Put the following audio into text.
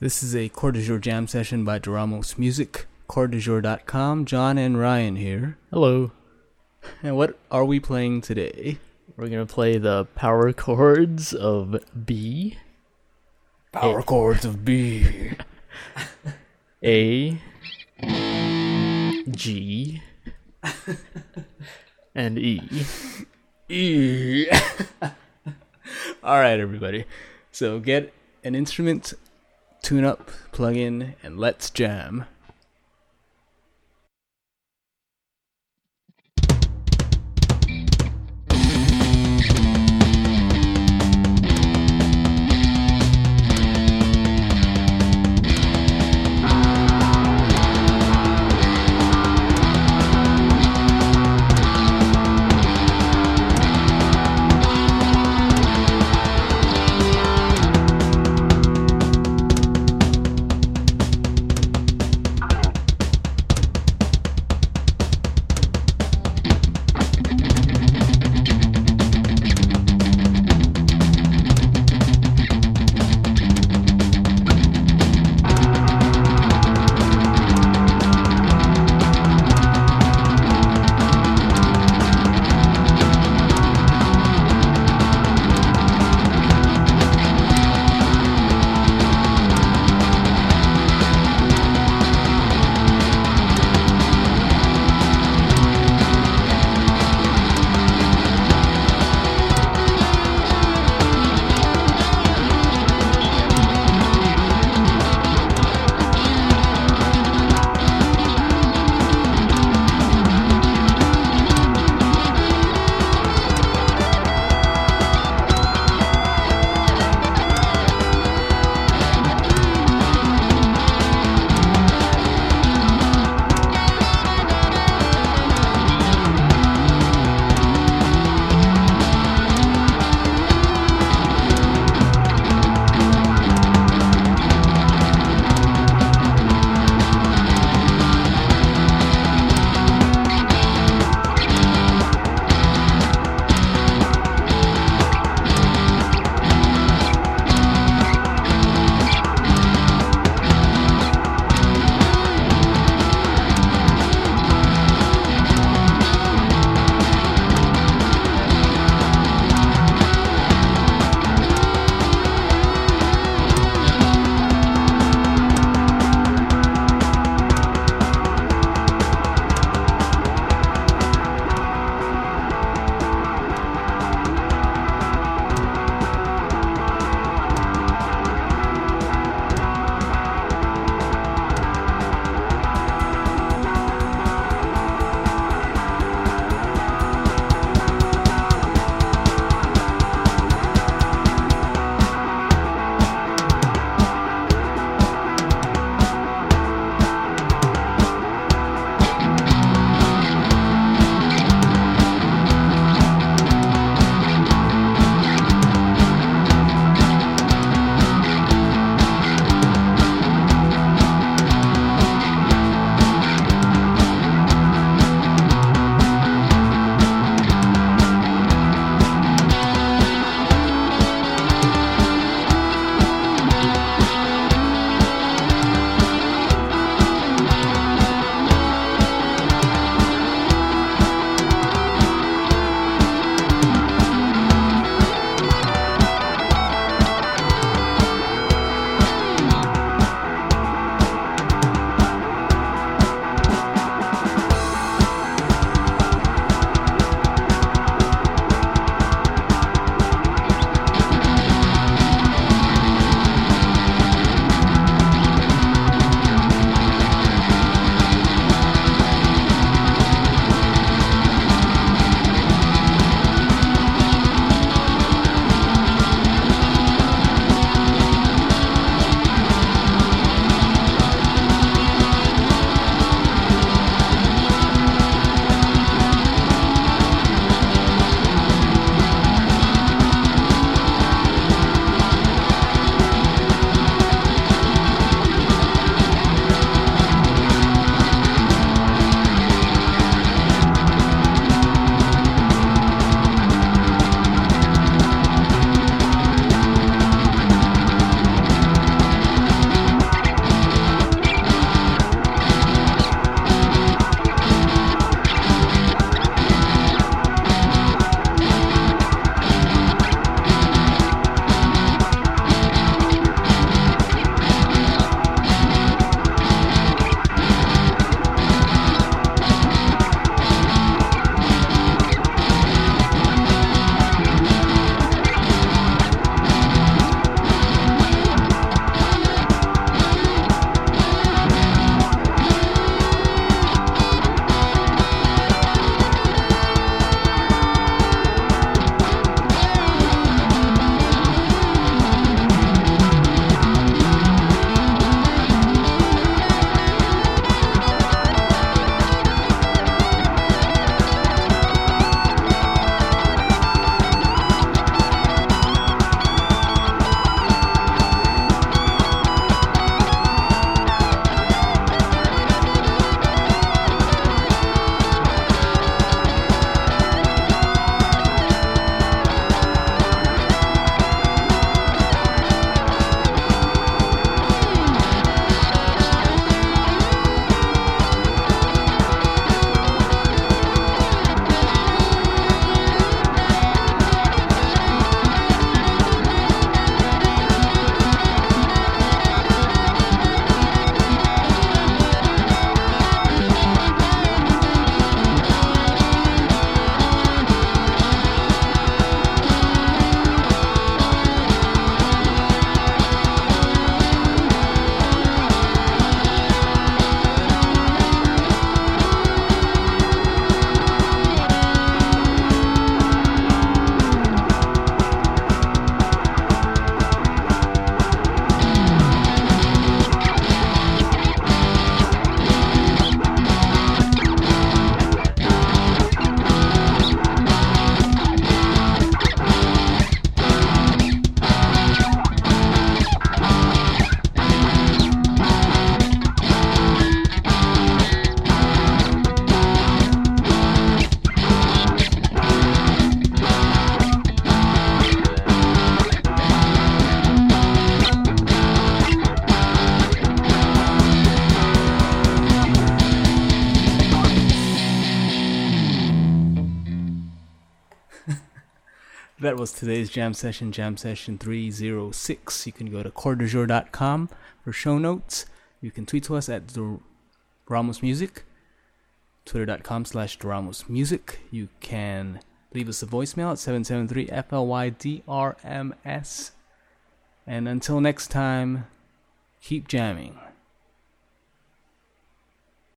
This is a Chord du Jour jam session by Doramos Music, chorddujour.com. John and Ryan here. Hello. And what are we playing today? We're going to play the power chords of B. Power chords of B. A, G, and E. E. Alright, everybody. So get an instrument, tune up, plug in, and let's jam. That was today's jam session 306. You can go to cordejour.com for show notes. You can tweet to us at Ramos Music, twitter.com/Ramos Music. You can leave us a voicemail at 773-FLYDRMS. And until next time, keep jamming.